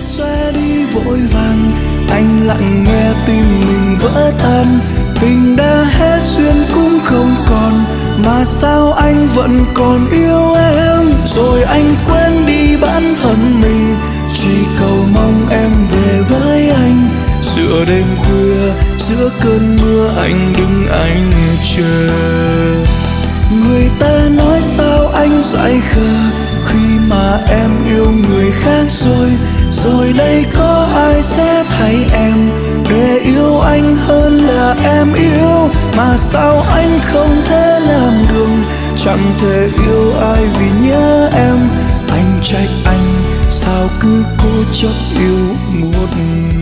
xóa đi vội vàng, anh lặng nghe tim mình vỡ tan. Tình đã hết duyên cũng không còn, mà sao anh vẫn còn yêu em? Rồi anh quên đi bản thân mình, chỉ cầu mong em về với anh. Giữa đêm khuya, giữa cơn mưa anh đứng anh chờ. Người ta nói sao anh dại khờ khi mà em yêu người khác rồi. Rồi đây có ai sẽ thay em để yêu anh hơn là em yêu? Mà sao anh không thể làm được, chẳng thể yêu ai vì nhớ em. Anh trách anh sao cứ cố chấp yêu một người.